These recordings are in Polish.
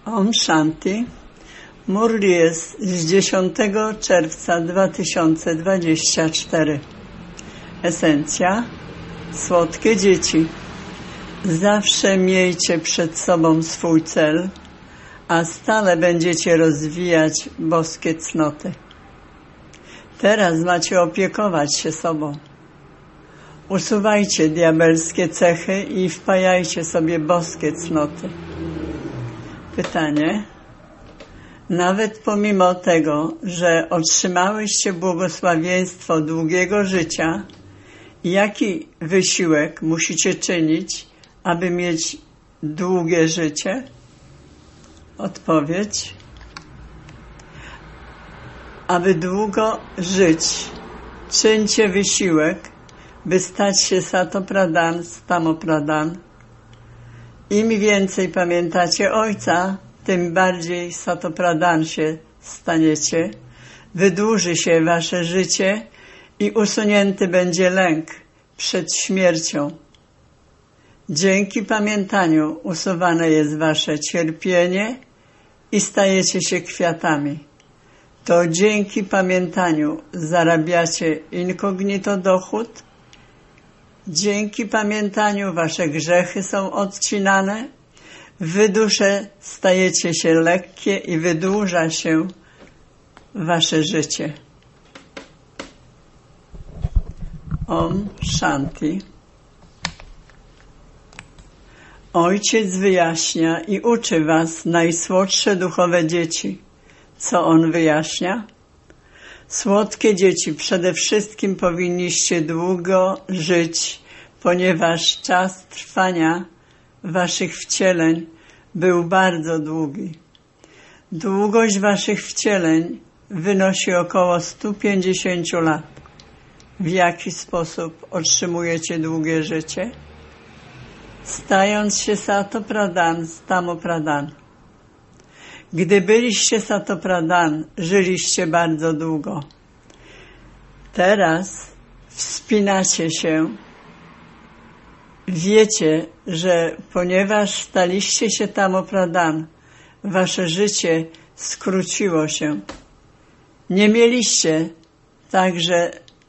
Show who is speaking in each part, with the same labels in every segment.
Speaker 1: Om Shanti. Murli jest z 10 czerwca 2024. Esencja. Słodkie dzieci. Zawsze miejcie przed sobą swój cel, a stale będziecie rozwijać boskie cnoty. Teraz macie opiekować się sobą. Usuwajcie diabelskie cechy i wpajajcie sobie boskie cnoty. Pytanie. Nawet pomimo tego, że otrzymałyście błogosławieństwo długiego życia, jaki wysiłek musicie czynić, aby mieć długie życie? Odpowiedź. Aby długo żyć, czyńcie wysiłek, by stać się Satopradan, Tamopradan. Im więcej pamiętacie Ojca, tym bardziej Satopradan się staniecie, wydłuży się wasze życie i usunięty będzie lęk przed śmiercią. Dzięki pamiętaniu usuwane jest wasze cierpienie i stajecie się kwiatami. To dzięki pamiętaniu zarabiacie incognito dochód. Dzięki pamiętaniu wasze grzechy są odcinane, wy dusze stajecie się lekkie i wydłuża się wasze życie. Om Shanti. Ojciec wyjaśnia i uczy was najsłodsze duchowe dzieci. Co on wyjaśnia? Słodkie dzieci, przede wszystkim powinniście długo żyć, ponieważ czas trwania waszych wcieleń był bardzo długi. Długość waszych wcieleń wynosi około 150 lat. W jaki sposób otrzymujecie długie życie? Stając się Satopradan, Tamopradan. Gdy byliście Satopradan, żyliście bardzo długo. Teraz wspinacie się. Wiecie, że ponieważ staliście się Tamopradan, wasze życie skróciło się. Nie mieliście także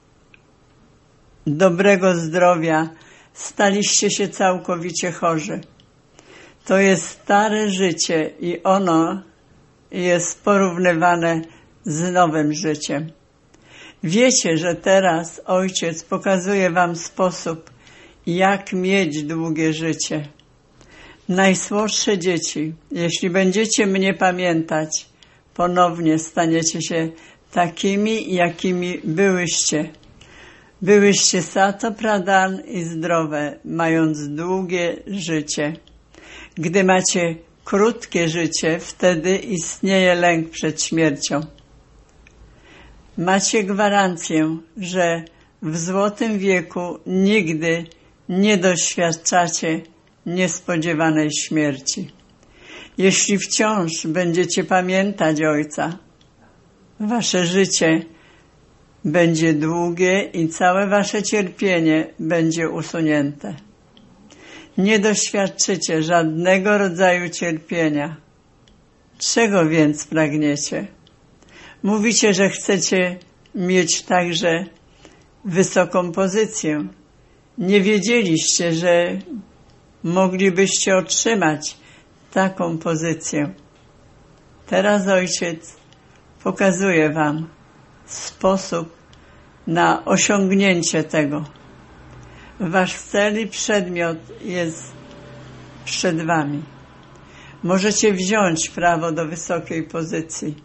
Speaker 1: dobrego zdrowia, staliście się całkowicie chorzy. To jest stare życie i ono jest porównywane z nowym życiem. Wiecie, że teraz Ojciec pokazuje wam sposób, jak mieć długie życie. Najsłodsze dzieci, jeśli będziecie mnie pamiętać, ponownie staniecie się takimi, jakimi byłyście. Byłyście Satopradan i zdrowe, mając długie życie. Gdy macie krótkie życie, wtedy istnieje lęk przed śmiercią. Macie gwarancję, że w złotym wieku nigdy nie doświadczacie niespodziewanej śmierci. Jeśli wciąż będziecie pamiętać Ojca, wasze życie będzie długie i całe wasze cierpienie będzie usunięte. Nie doświadczycie żadnego rodzaju cierpienia. Czego więc pragniecie? Mówicie, że chcecie mieć także wysoką pozycję. Nie wiedzieliście, że moglibyście otrzymać taką pozycję. Teraz Ojciec pokazuje wam sposób na osiągnięcie tego. Wasz cel i przedmiot jest przed wami. Możecie wziąć prawo do wysokiej pozycji.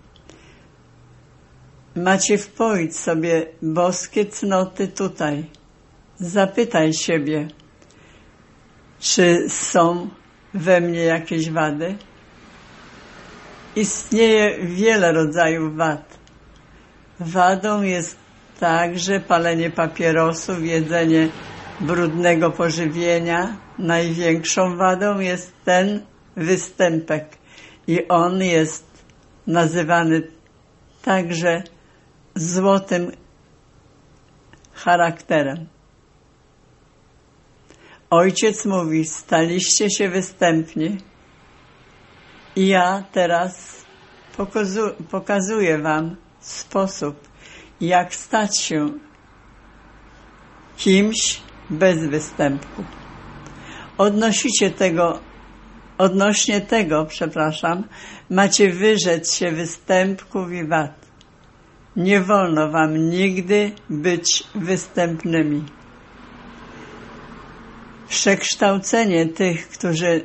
Speaker 1: Macie wpoić sobie boskie cnoty tutaj. Zapytaj siebie, czy są we mnie jakieś wady? Istnieje wiele rodzajów wad. Wadą jest także palenie papierosów, jedzenie brudnego pożywienia. Największą wadą jest ten występek i on jest nazywany także złotym charakterem. Ojciec mówi, staliście się występni I ja teraz pokazuję wam sposób, jak stać się kimś bez występku. Odnośnie tego, macie wyrzec się występków i wad. Nie wolno wam nigdy być występnymi. Przekształcenie tych, którzy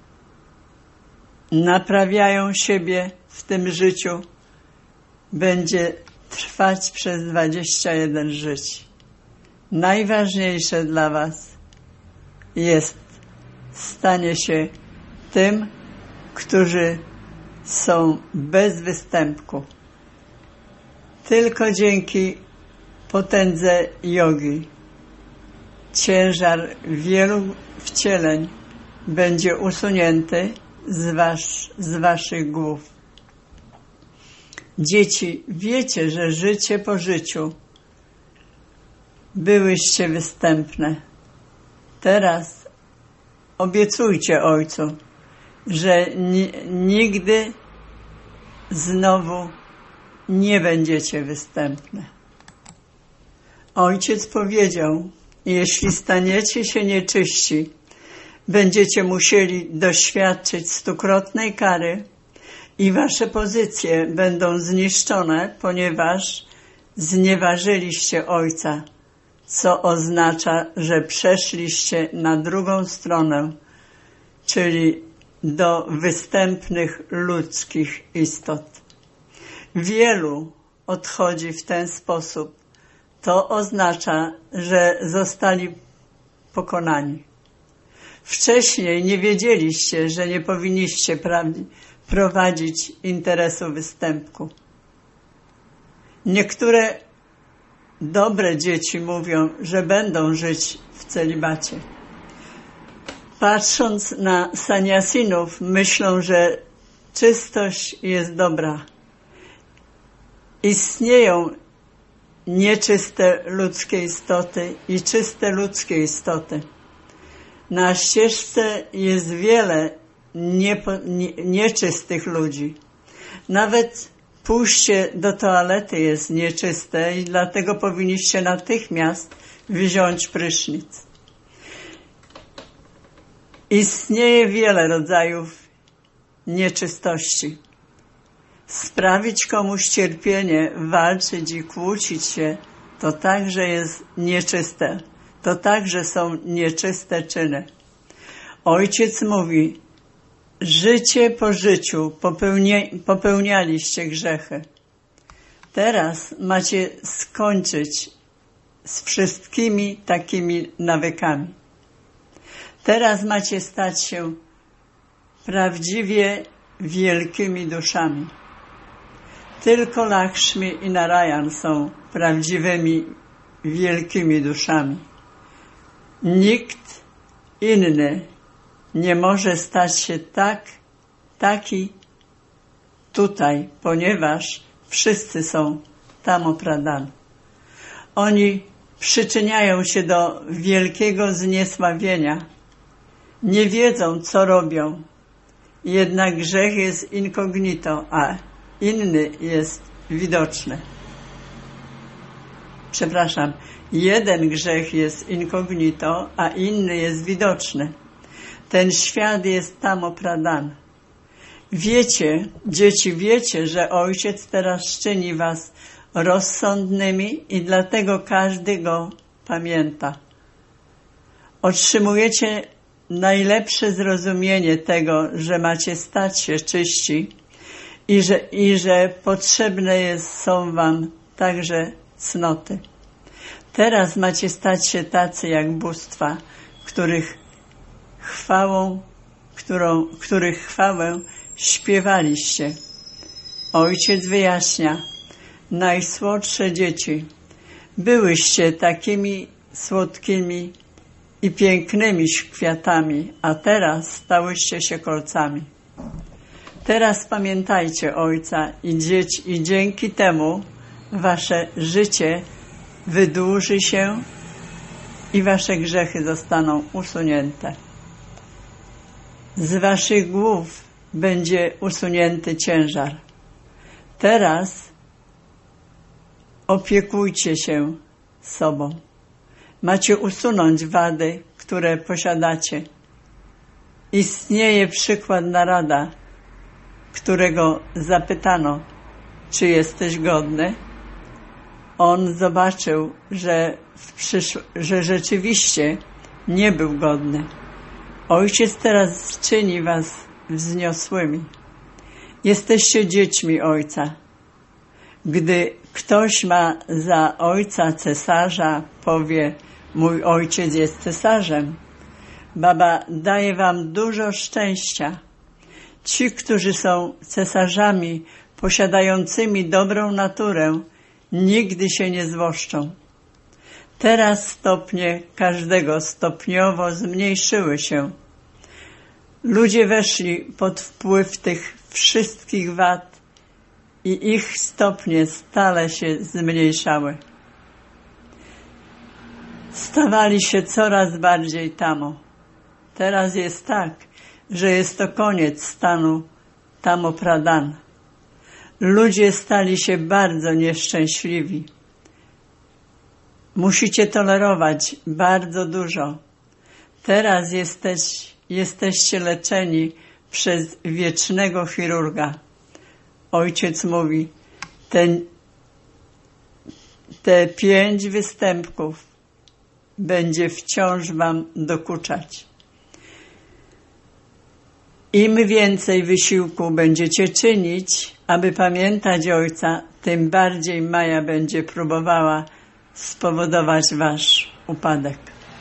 Speaker 1: naprawiają siebie w tym życiu, będzie trwać przez 21 żyć. Najważniejsze dla was jest stanie się tym, którzy są bez występku. Tylko dzięki potędze jogi ciężar wielu wcieleń będzie usunięty z waszych głów. Dzieci, wiecie, że życie po życiu byłyście występne. Teraz obiecujcie Ojcu, że nigdy znowu nie będziecie występne. Ojciec powiedział: jeśli staniecie się nieczyści, będziecie musieli doświadczyć 100-krotnej kary i wasze pozycje będą zniszczone, ponieważ znieważyliście Ojca, co oznacza, że przeszliście na drugą stronę, czyli do występnych ludzkich istot. Wielu odchodzi w ten sposób. To oznacza, że zostali pokonani. Wcześniej nie wiedzieliście, że nie powinniście prowadzić interesu występku. Niektóre dobre dzieci mówią, że będą żyć w celibacie. Patrząc na saniasinów, myślą, że czystość jest dobra. Istnieją nieczyste ludzkie istoty i czyste ludzkie istoty. Na ścieżce jest wiele nieczystych ludzi. Nawet pójście do toalety jest nieczyste i dlatego powinniście natychmiast wziąć prysznic. Istnieje wiele rodzajów nieczystości. Sprawić komuś cierpienie, walczyć i kłócić się, to także jest nieczyste. To także są nieczyste czyny. Ojciec mówi: życie po życiu popełnialiście grzechy. Teraz macie skończyć z wszystkimi takimi nawykami. Teraz macie stać się prawdziwie wielkimi duszami. Tylko Lakshmi i Narayan są prawdziwymi wielkimi duszami. Nikt inny nie może stać się taki tutaj, ponieważ wszyscy są Tamopradhan. Oni przyczyniają się do wielkiego zniesławienia. Nie wiedzą, co robią. Jednak grzech jest incognito, a inny jest widoczny. Jeden grzech jest incognito, a inny jest widoczny. Ten świat jest Tamopradhan. Wiecie, dzieci, wiecie, że Ojciec teraz czyni was rozsądnymi i dlatego każdy go pamięta. Otrzymujecie najlepsze zrozumienie tego, że macie stać się czyści i że potrzebne są wam także cnoty. Teraz macie stać się tacy jak bóstwa, których chwałę śpiewaliście. Ojciec wyjaśnia: najsłodsze dzieci, byłyście takimi słodkimi i pięknymi kwiatami, a teraz stałyście się kolcami. Teraz pamiętajcie Ojca i dzięki temu wasze życie wydłuży się i wasze grzechy zostaną usunięte. Z waszych głów będzie usunięty ciężar. Teraz opiekujcie się sobą. Macie usunąć wady, które posiadacie. Istnieje przykład Narada, którego zapytano, czy jesteś godny? On zobaczył, że rzeczywiście nie był godny. Ojciec teraz czyni was wzniosłymi. Jesteście dziećmi Ojca. Gdy ktoś ma za ojca cesarza, powie, mój ojciec jest cesarzem. Baba daje wam dużo szczęścia. Ci, którzy są cesarzami, posiadającymi dobrą naturę, nigdy się nie złoszczą. Teraz stopnie każdego stopniowo zmniejszyły się. Ludzie weszli pod wpływ tych wszystkich wad i ich stopnie stale się zmniejszały. Stawali się coraz bardziej tamo. Teraz jest tak, że jest to koniec stanu tamo pradan. Ludzie stali się bardzo nieszczęśliwi. Musicie tolerować bardzo dużo. Teraz jesteście leczeni przez wiecznego chirurga. Ojciec mówi, te 5 występków będzie wciąż wam dokuczać. Im więcej wysiłku będziecie czynić, aby pamiętać Ojca, tym bardziej Maja będzie próbowała spowodować wasz upadek.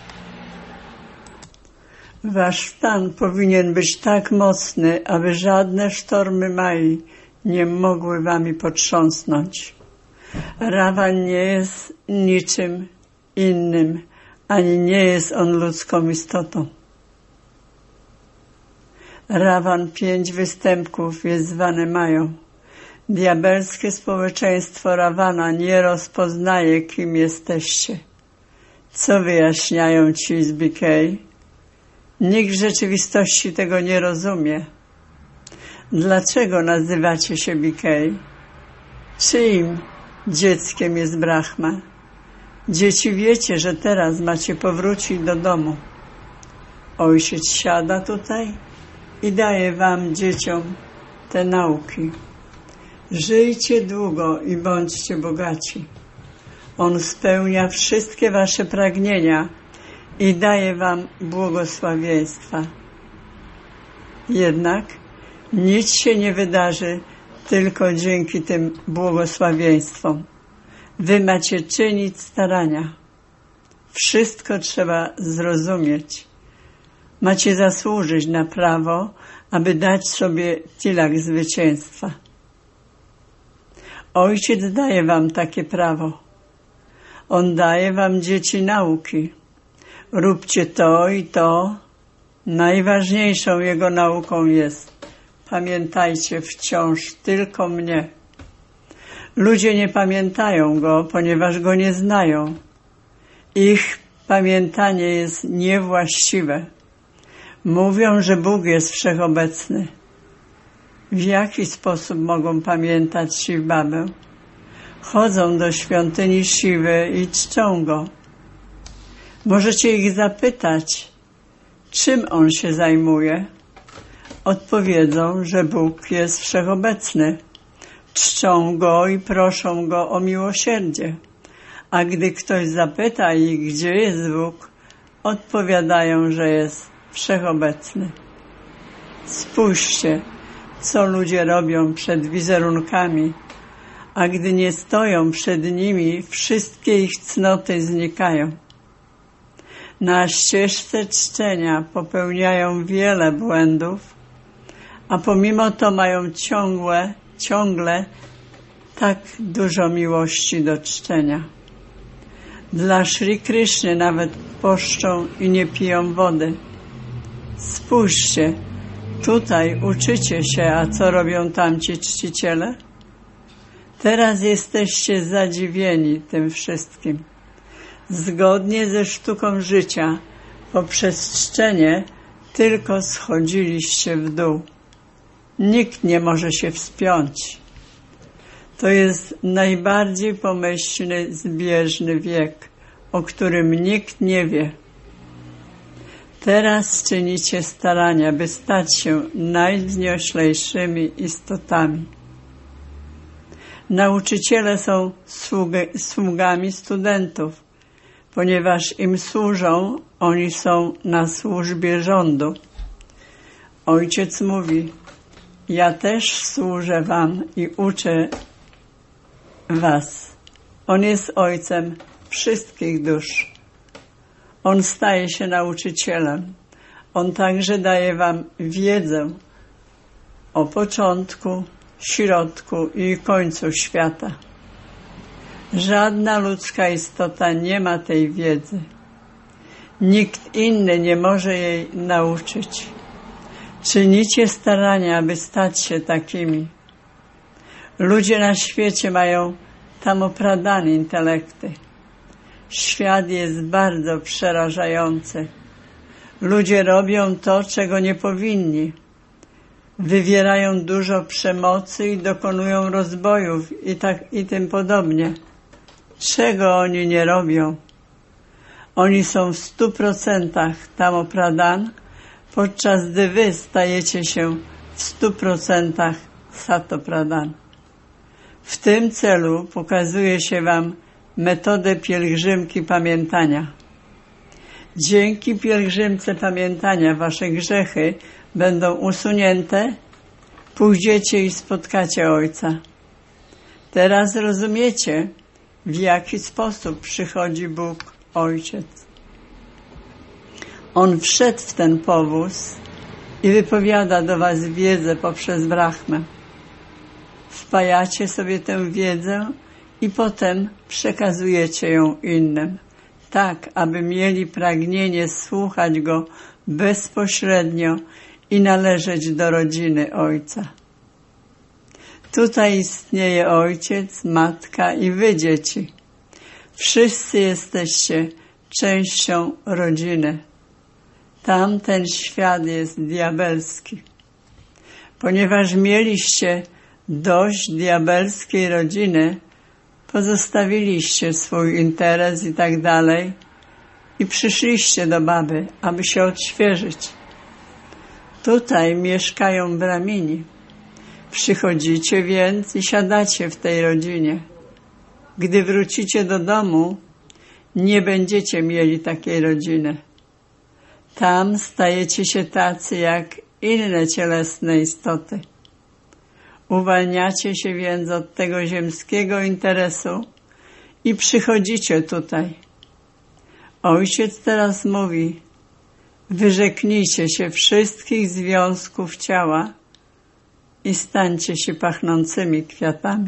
Speaker 1: Wasz stan powinien być tak mocny, aby żadne sztormy Mai nie mogły wami potrząsnąć. Rawan nie jest niczym innym, ani nie jest on ludzką istotą. Rawan 5 występków jest zwany Mają. Diabelskie społeczeństwo Rawana nie rozpoznaje, kim jesteście. Co wyjaśniają ci z BK? Nikt w rzeczywistości tego nie rozumie. Dlaczego nazywacie się BK? Czyim dzieckiem jest Brahma? Dzieci, wiecie, że teraz macie powrócić do domu. Ojciec siada tutaj i daje wam, dzieciom, te nauki. Żyjcie długo i bądźcie bogaci. On spełnia wszystkie wasze pragnienia i daje wam błogosławieństwa. Jednak nic się nie wydarzy tylko dzięki tym błogosławieństwom. Wy macie czynić starania. Wszystko trzeba zrozumieć. Macie zasłużyć na prawo, aby dać sobie tilak zwycięstwa. Ojciec daje wam takie prawo. On daje wam, dzieci, nauki. Róbcie to i to. Najważniejszą jego nauką jest: pamiętajcie wciąż tylko mnie. Ludzie nie pamiętają go, ponieważ go nie znają. Ich pamiętanie jest niewłaściwe. Mówią, że Bóg jest wszechobecny. W jaki sposób mogą pamiętać Siwbabę? Chodzą do świątyni Siwy i czczą go. Możecie ich zapytać, czym on się zajmuje. Odpowiedzą, że Bóg jest wszechobecny. Czczą go i proszą go o miłosierdzie. A gdy ktoś zapyta ich, gdzie jest Bóg, odpowiadają, że jest wszechobecny. Spójrzcie, co ludzie robią przed wizerunkami, a gdy nie stoją przed nimi, wszystkie ich cnoty znikają. Na ścieżce czczenia popełniają wiele błędów, a pomimo to mają ciągle tak dużo miłości do czczenia. Dla Szri Kryszny nawet poszczą i nie piją wody. Spójrzcie, tutaj uczycie się, a co robią tamci czciciele? Teraz jesteście zadziwieni tym wszystkim. Zgodnie ze sztuką życia, poprzez czczenie tylko schodziliście w dół. nikt nie może się wspiąć. To jest najbardziej pomyślny, zbieżny wiek, o którym nikt nie wie. Teraz czynicie starania, by stać się najwznioślejszymi istotami. Nauczyciele są sługami studentów, ponieważ im służą, oni są na służbie rządu. Ojciec mówi: ja też służę wam i uczę was. On jest ojcem wszystkich dusz. On staje się nauczycielem. On także daje wam wiedzę o początku, środku i końcu świata. Żadna ludzka istota nie ma tej wiedzy. Nikt inny nie może jej nauczyć. Czynicie starania, aby stać się takimi. Ludzie na świecie mają tamopradane intelekty. Świat jest bardzo przerażający. Ludzie robią to, czego nie powinni. Wywierają dużo przemocy i dokonują rozbojów i tym podobnie. Czego oni nie robią? Oni są w 100% tamopradan, podczas gdy wy stajecie się w 100% satopradan. W tym celu pokazuje się wam metodę pielgrzymki pamiętania. Dzięki pielgrzymce pamiętania wasze grzechy będą usunięte, pójdziecie i spotkacie Ojca. Teraz rozumiecie, w jaki sposób przychodzi Bóg Ojciec. On wszedł w ten powóz i wypowiada do was wiedzę poprzez Brahmę. Wpajacie sobie tę wiedzę i potem przekazujecie ją innym, tak aby mieli pragnienie słuchać Go bezpośrednio i należeć do rodziny Ojca. Tutaj istnieje Ojciec, Matka i wy, dzieci. Wszyscy jesteście częścią rodziny. Tamten świat jest diabelski. Ponieważ mieliście dość diabelskiej rodziny, pozostawiliście swój interes i tak dalej i przyszliście do baby, aby się odświeżyć. Tutaj mieszkają bramini. Przychodzicie więc i siadacie w tej rodzinie. Gdy wrócicie do domu, nie będziecie mieli takiej rodziny. Tam stajecie się tacy jak inne cielesne istoty. Uwalniacie się więc od tego ziemskiego interesu i przychodzicie tutaj. Ojciec teraz mówi: wyrzeknijcie się wszystkich związków ciała i stańcie się pachnącymi kwiatami.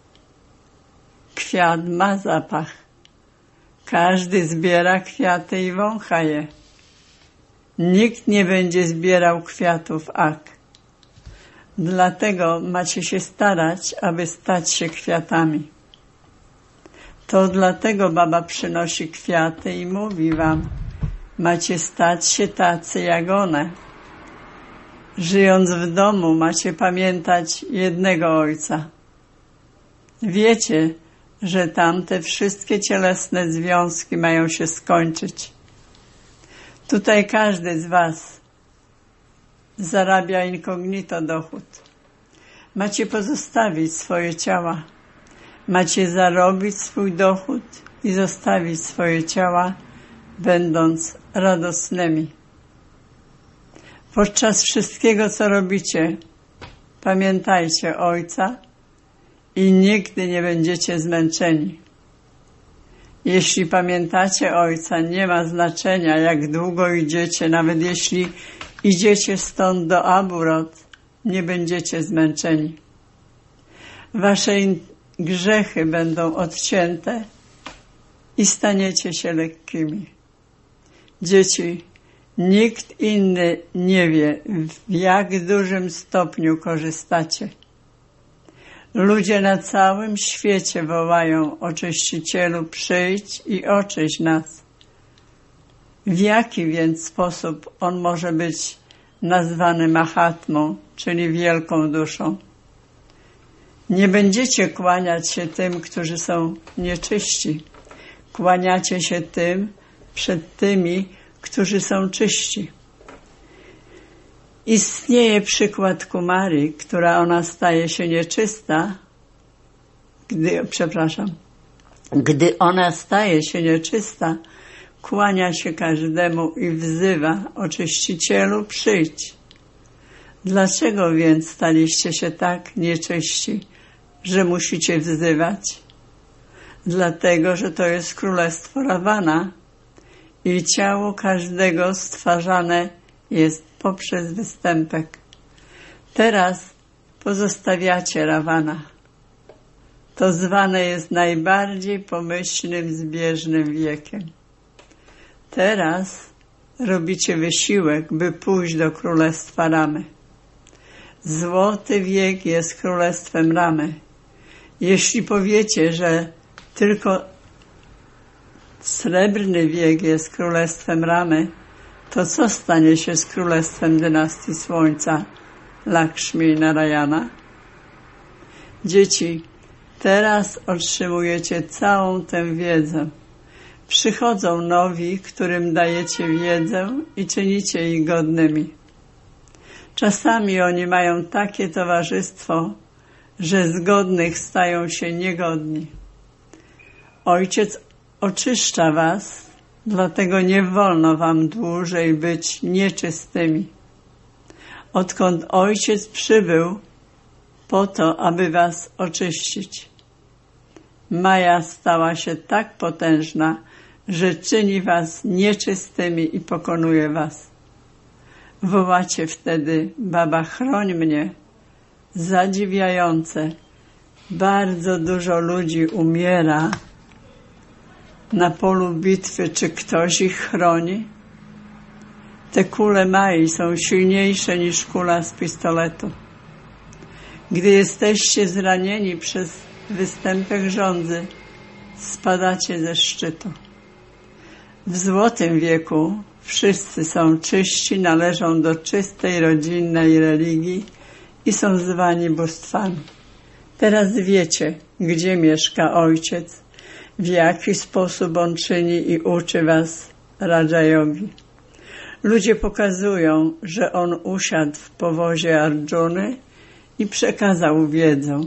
Speaker 1: Kwiat ma zapach. Każdy zbiera kwiaty i wącha je. Nikt nie będzie zbierał kwiatów ak. Dlatego macie się starać, aby stać się kwiatami. To dlatego baba przynosi kwiaty i mówi wam: macie stać się tacy jak one. Żyjąc w domu, macie pamiętać jednego Ojca. Wiecie, że tamte wszystkie cielesne związki mają się skończyć. Tutaj każdy z was zarabia incognito dochód. Macie pozostawić swoje ciała. Macie zarobić swój dochód i zostawić swoje ciała, będąc radosnymi. Podczas wszystkiego, co robicie, pamiętajcie Ojca i nigdy nie będziecie zmęczeni. Jeśli pamiętacie Ojca, nie ma znaczenia, jak długo idziecie, nawet jeśli idziecie stąd do Aburot, nie będziecie zmęczeni. Wasze grzechy będą odcięte i staniecie się lekkimi. Dzieci, nikt inny nie wie, w jak dużym stopniu korzystacie. Ludzie na całym świecie wołają: Oczyścicielu, przyjdź i oczyść nas. W jaki więc sposób on może być nazwany Mahatmą, czyli wielką duszą. Nie będziecie kłaniać się tym, którzy są nieczyści. Kłaniacie się tym przed tymi, którzy są czyści. Istnieje przykład Kumari, która ona staje się nieczysta, gdy ona staje się nieczysta, kłania się każdemu i wzywa: oczyścicielu, przyjdź. Dlaczego więc staliście się tak nieczyści, że musicie wzywać? Dlatego, że to jest królestwo Rawana i ciało każdego stwarzane jest poprzez występek. Teraz pozostawiacie Rawana. To zwane jest najbardziej pomyślnym, zbieżnym wiekiem. Teraz robicie wysiłek, by pójść do królestwa Ramy. Złoty wiek jest królestwem Ramy. Jeśli powiecie, że tylko srebrny wiek jest królestwem Ramy, to co stanie się z królestwem dynastii Słońca, Lakshmi i Narayana? Dzieci, teraz otrzymujecie całą tę wiedzę. Przychodzą nowi, którym dajecie wiedzę i czynicie ich godnymi. Czasami oni mają takie towarzystwo, że z godnych stają się niegodni. Ojciec oczyszcza was, dlatego nie wolno wam dłużej być nieczystymi. Odkąd Ojciec przybył po to, aby was oczyścić. Maja stała się tak potężna, że czyni was nieczystymi i pokonuje was. Wołacie wtedy: Baba, chroń mnie. Zadziwiające. Bardzo dużo ludzi umiera na polu bitwy. Czy ktoś ich chroni? Te kule Mai są silniejsze niż kula z pistoletu. Gdy jesteście zranieni przez występek żądzy, spadacie ze szczytu. W złotym wieku wszyscy są czyści, należą do czystej rodzinnej religii i są zwani bóstwami. Teraz wiecie, gdzie mieszka Ojciec, w jaki sposób On czyni i uczy was Raja Yogi. Ludzie pokazują, że On usiadł w powozie Arjuny i przekazał wiedzę.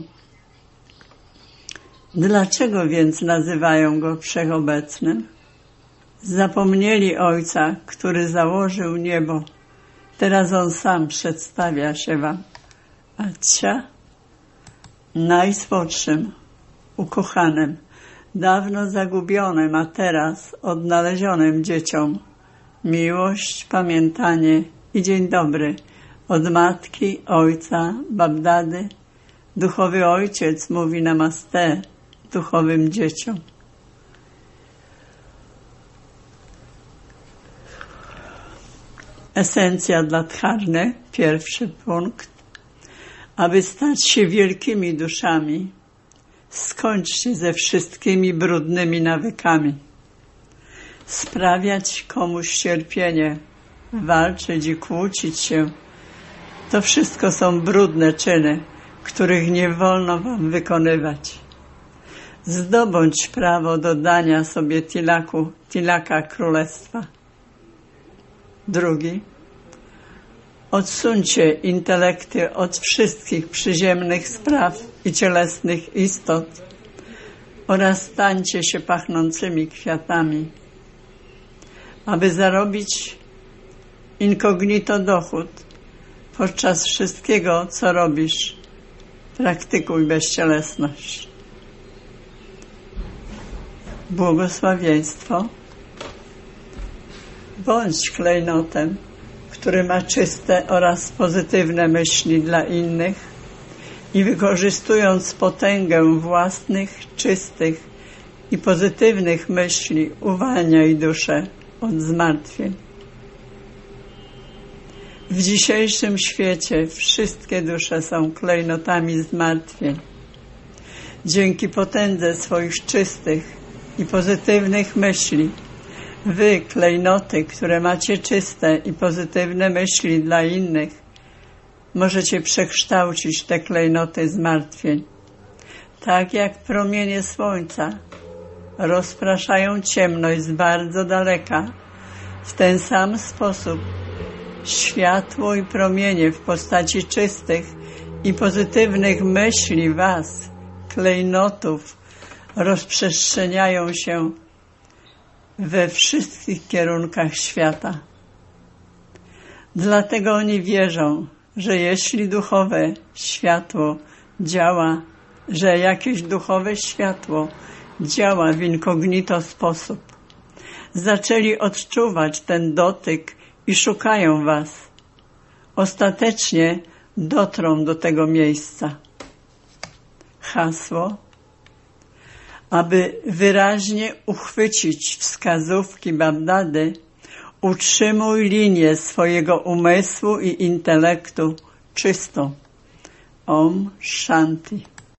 Speaker 1: Dlaczego więc nazywają Go Wszechobecnym? Zapomnieli Ojca, który założył niebo. Teraz On sam przedstawia się wam. Acia, najsłodszym, ukochanym, dawno zagubionym, a teraz odnalezionym dzieciom. Miłość, pamiętanie i dzień dobry od matki, ojca, babdady. Duchowy Ojciec mówi namaste duchowym dzieciom. Esencja dla dharny, pierwszy punkt. Aby stać się wielkimi duszami, skończcie ze wszystkimi brudnymi nawykami. Sprawiać komuś cierpienie, walczyć i kłócić się, to wszystko są brudne czyny, których nie wolno wam wykonywać. Zdobądź prawo do dania sobie tilaka królestwa. Drugi. Odsuńcie intelekty od wszystkich przyziemnych spraw i cielesnych istot oraz stańcie się pachnącymi kwiatami. Aby zarobić incognito dochód, podczas wszystkiego, co robisz, praktykuj bezcielesność. Błogosławieństwo. Bądź klejnotem, który ma czyste oraz pozytywne myśli dla innych i wykorzystując potęgę własnych, czystych i pozytywnych myśli uwalniaj duszę od zmartwień. W dzisiejszym świecie wszystkie dusze są klejnotami zmartwień. Dzięki potędze swoich czystych i pozytywnych myśli, klejnoty, które macie czyste i pozytywne myśli dla innych, możecie przekształcić te klejnoty zmartwień. Tak jak promienie słońca rozpraszają ciemność z bardzo daleka, w ten sam sposób światło i promienie w postaci czystych i pozytywnych myśli was, klejnotów, rozprzestrzeniają się we wszystkich kierunkach świata. Dlatego oni wierzą, że jeśli duchowe światło działa, że jakieś duchowe światło działa w incognito sposób, zaczęli odczuwać ten dotyk i szukają was. Ostatecznie dotrą do tego miejsca. Hasło: aby wyraźnie uchwycić wskazówki Babdady, utrzymuj linię swojego umysłu i intelektu czystą. Om Shanti.